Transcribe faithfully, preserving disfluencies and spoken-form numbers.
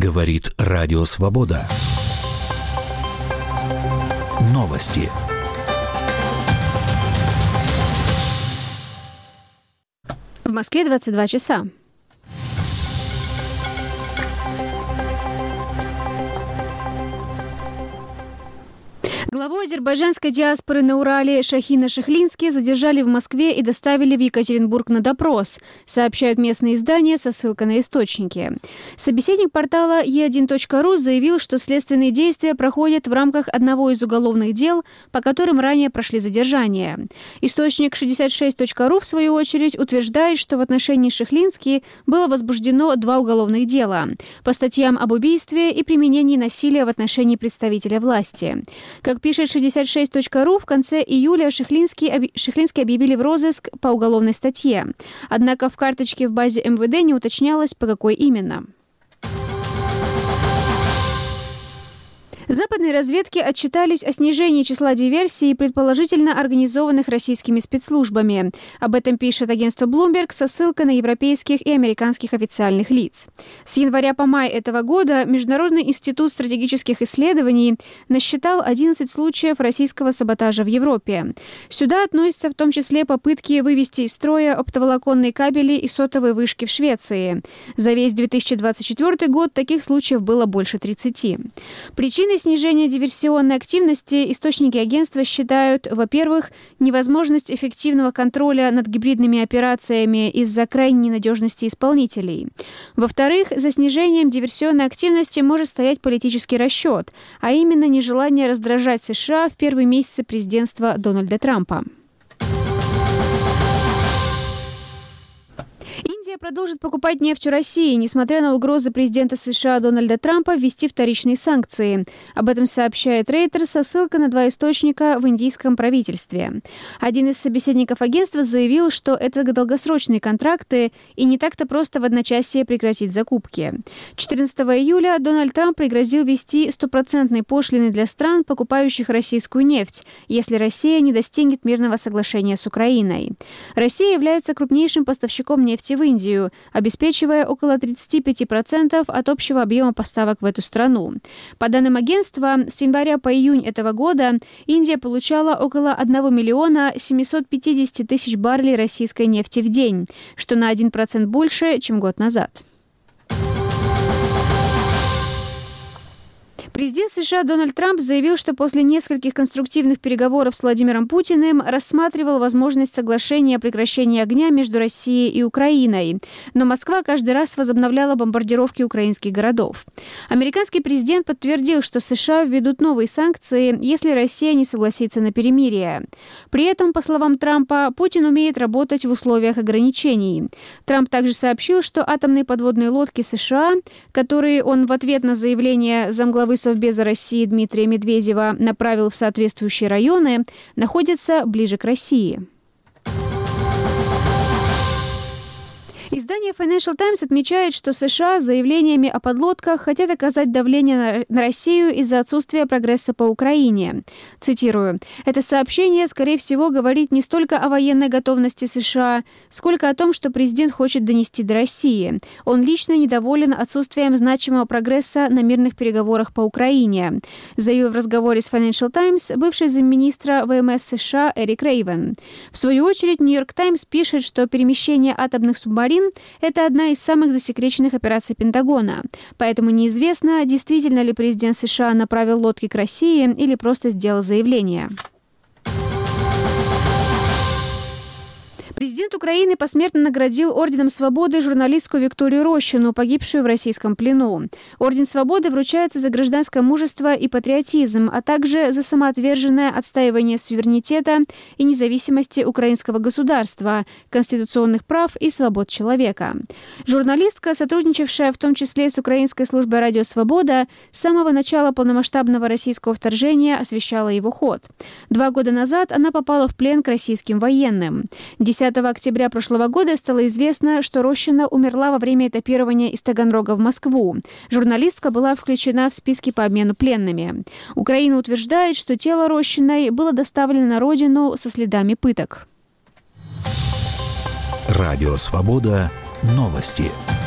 Говорит Радио Свобода. Новости. В Москве двадцать два часа. Главу азербайджанской диаспоры на Урале Шахина Шахлински задержали в Москве и доставили в Екатеринбург на допрос, сообщают местные издания со ссылкой на источники. Собеседник портала е один точка ру заявил, что следственные действия проходят в рамках одного из уголовных дел, по которым ранее прошли задержания. Источник шестьдесят шесть точка ру, в свою очередь, утверждает, что в отношении Шахлински было возбуждено два уголовных дела по статьям об убийстве и применении насилия в отношении представителя власти. Как пишет шестьдесят шесть точка ру, в конце июля Шахлинский, объ... Шахлинский объявили в розыск по уголовной статье. Однако в карточке в базе эм вэ дэ не уточнялось, по какой именно. Западные разведки отчитались о снижении числа диверсий, предположительно организованных российскими спецслужбами. Об этом пишет агентство Bloomberg со ссылкой на европейских и американских официальных лиц. С января по май этого года Международный институт стратегических исследований насчитал одиннадцать случаев российского саботажа в Европе. Сюда относятся в том числе попытки вывести из строя оптоволоконные кабели и сотовые вышки в Швеции. За весь две тысячи двадцать четвёртый год таких случаев было больше тридцати. Причиной снижения диверсионной активности источники агентства считают, во-первых, невозможность эффективного контроля над гибридными операциями из-за крайней ненадежности исполнителей. Во-вторых, за снижением диверсионной активности может стоять политический расчет, а именно нежелание раздражать США в первые месяцы президентства Дональда Трампа. Индия продолжит покупать нефть у России, несмотря на угрозы президента США Дональда Трампа ввести вторичные санкции. Об этом сообщает Рейтер со ссылкой на два источника в индийском правительстве. Один из собеседников агентства заявил, что это долгосрочные контракты и не так-то просто в одночасье прекратить закупки. четырнадцатого июля Дональд Трамп пригрозил ввести стопроцентные пошлины для стран, покупающих российскую нефть, если Россия не достигнет мирного соглашения с Украиной. Россия является крупнейшим поставщиком нефти в Индию, обеспечивая около тридцать пять процентов от общего объема поставок в эту страну. По данным агентства, с января по июнь этого года Индия получала около одного миллиона семисот пятидесяти тысяч баррелей российской нефти в день, что на один процент больше, чем год назад. Президент США Дональд Трамп заявил, что после нескольких конструктивных переговоров с Владимиром Путиным рассматривал возможность соглашения о прекращении огня между Россией и Украиной. Но Москва каждый раз возобновляла бомбардировки украинских городов. Американский президент подтвердил, что США введут новые санкции, если Россия не согласится на перемирие. При этом, по словам Трампа, Путин умеет работать в условиях ограничений. Трамп также сообщил, что атомные подводные лодки США, которые он в ответ на заявление замглавы Совбеза России Дмитрия Медведева направил в соответствующие районы, находятся ближе к России. Издание Financial Times отмечает, что США с заявлениями о подлодках хотят оказать давление на Россию из-за отсутствия прогресса по Украине. Цитирую. «Это сообщение, скорее всего, говорит не столько о военной готовности США, сколько о том, что президент хочет донести до России. Он лично недоволен отсутствием значимого прогресса на мирных переговорах по Украине», заявил в разговоре с Financial Times бывший замминистра вэ эм эс США Эрик Рейвен. В свою очередь, Нью-Йорк Таймс пишет, что перемещение атомных субмарин – это одна из самых засекреченных операций Пентагона. Поэтому неизвестно, действительно ли президент США направил лодки к России или просто сделал заявление. Президент Украины посмертно наградил Орденом Свободы журналистку Викторию Рощину, погибшую в российском плену. Орден Свободы вручается за гражданское мужество и патриотизм, а также за самоотверженное отстаивание суверенитета и независимости украинского государства, конституционных прав и свобод человека. Журналистка, сотрудничавшая в том числе с украинской службой «Радио Свобода», с самого начала полномасштабного российского вторжения освещала его ход. Два года назад она попала в плен к российским военным. десятого октября прошлого года стало известно, что Рощина умерла во время этапирования из Таганрога в Москву. Журналистка была включена в списки по обмену пленными. Украина утверждает, что тело Рощиной было доставлено на родину со следами пыток. Радио Свобода. Новости.